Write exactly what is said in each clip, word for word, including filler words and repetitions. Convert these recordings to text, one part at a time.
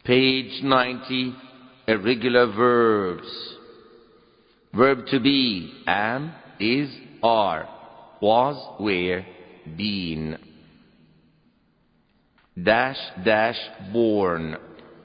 Page ninety, irregular verbs. Verb to be, am, is, are, was, were, been. Dash, dash, born.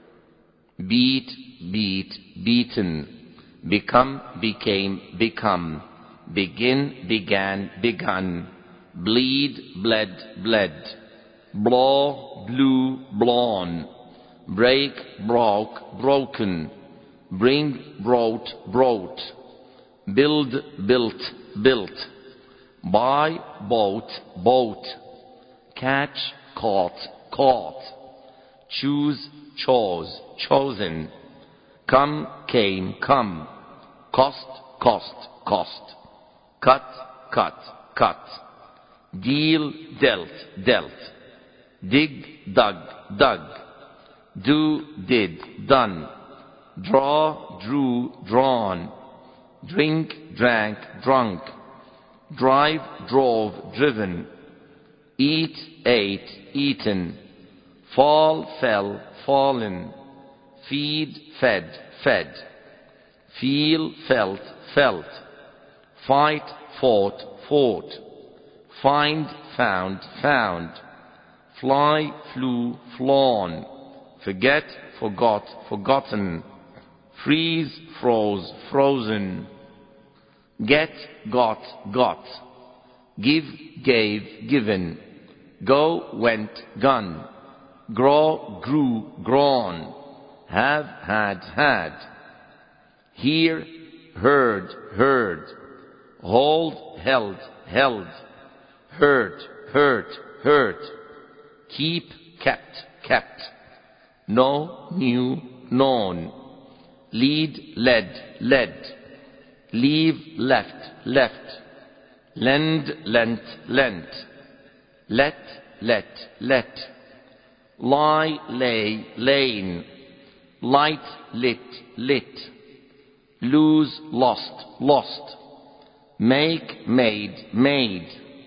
Beat, beat, beaten. Become, became, become. Begin, began, begun. Bleed, bled, bled. Blow, blew, blown. Break, broke, broken. Bring, brought, brought. Build, built, built. Buy, bought, bought. Catch, caught, caught. Choose, chose, chosen. Come, came, come. Cost, cost, cost. Cut, cut, cut. Deal, dealt, dealt. Dig, dug, dug. Do, did, done. Draw, drew, drawn. Drink, drank, drunk. Drive, drove, driven. Eat, ate, eaten. Fall, fell, fallen. Feed, fed, fed. Feel, felt, felt. Fight, fought, fought. Find, found, found. Fly, flew, flown. Forget, forgot, forgotten. Freeze, froze, frozen. Get, got, got. Give, gave, given. Go, went, gone. Grow, grew, grown. Have, had, had. Hear, heard, heard. Hold, held, held. Hurt, hurt, hurt. Keep, kept, kept. Know, knew, known. Lead, led, led. Leave, left, left. Lend, lent, lent. Let, let, let. Lie, lay, lain. Light, lit, lit. Lose, lost, lost. Make, made, made.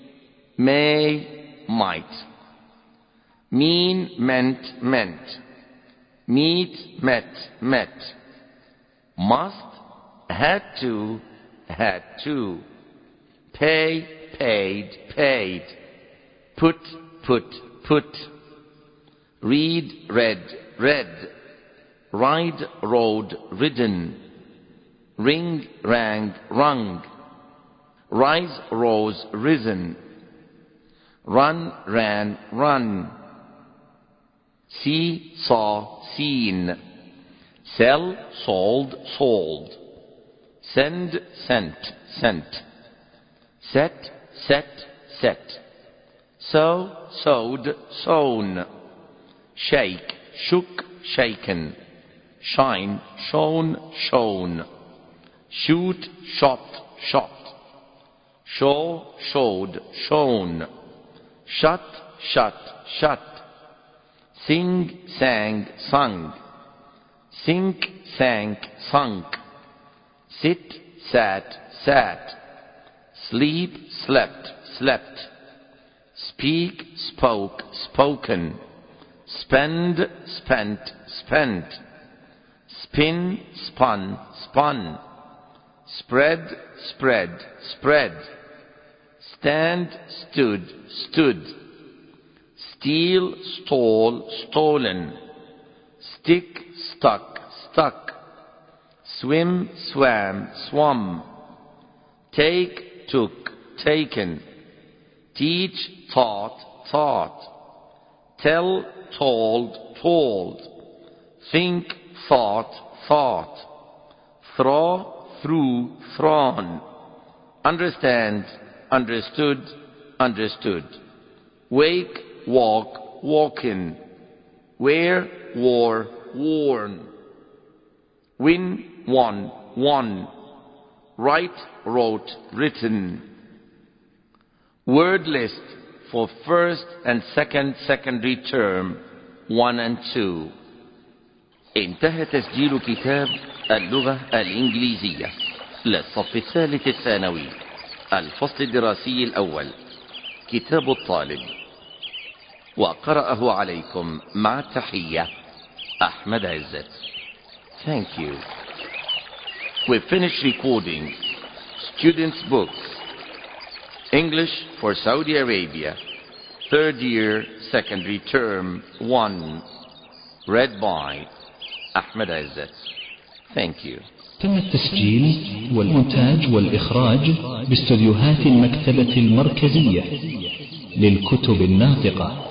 May, might. Mean, meant, meant. Meet, met, met. Must, had to, had to. Pay, paid, paid. Put, put, put. Read, read, read. Ride, rode, ridden. Ring, rang, rung. Rise, rose, risen. Run, ran, run. See, saw, seen. Sell, sold, sold. Send, sent, sent. Set, set, set. Sow, sowed, sown. Shake, shook, shaken. Shine, shone, shown. Shoot, shot, shot. Show, showed, shown. Shut, shut, shut. Sing, sang, sung. Sink, sank, sunk. Sit, sat, sat. Sleep, slept, slept. Speak, spoke, spoken. Spend, spent, spent. Spin, spun, spun. Spread, spread, spread. Stand, stood, stood. Steal, stole, stolen. Stick, stuck, stuck. Swim, swam, swum. Take, took, taken. Teach, taught, taught. Tell, told, told. Think, thought, thought. Throw, threw, thrown. Understand, understood, understood. Wake, walk, walking. Wear, wore, worn. Win, won, won. Write, wrote, written. Word list for first and second secondary term one and two. انتهى تسجيل كتاب اللغة الإنجليزية للصف الثالث الثانوي الفصل الدراسي الأول كتاب الطالب، وقرأه عليكم مع التحية Ahmed Izzat. Thank you. We finished recording Students' Books, English for Saudi Arabia, third year, secondary term one, read by Ahmed Izzat. Thank you. تم التسجيل والمونتاج والإخراج باستديوهات المكتبة المركزية للكتب الناطقة.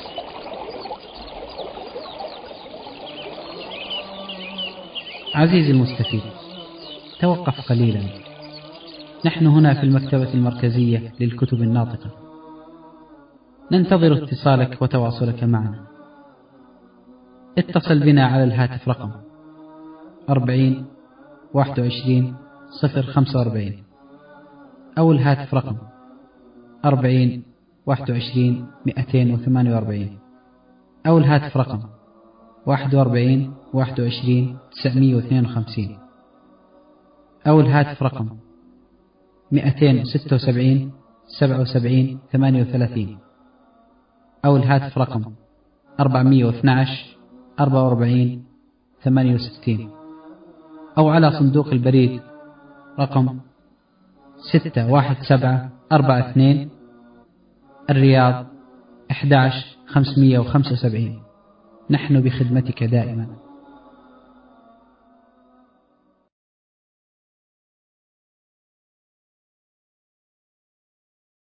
عزيزي المستفيد، توقف قليلا. نحن هنا في المكتبة المركزية للكتب الناطقة، ننتظر اتصالك وتواصلك معنا. اتصل بنا على الهاتف رقم أربعين واحد وعشرين صفر خمسة وأربعين أو الهاتف رقم أربعين واحد وعشرين مئتين وثمانية وأربعين أو الهاتف رقم واحد وأربعين واحد وعشرين تسعمئة واثنين وخمسين أو الهاتف رقم مئتين وستة وسبعين سبعة وسبعين ثمانية وثلاثين أو الهاتف رقم أربعمئة واثني عشر أربعة وأربعين ثمانية وستين أو على صندوق البريد رقم ستة واحد سبعة أربعة اثنين الرياض أحد عشر خمسمئة وخمسة وسبعين. نحن بخدمتك دائما.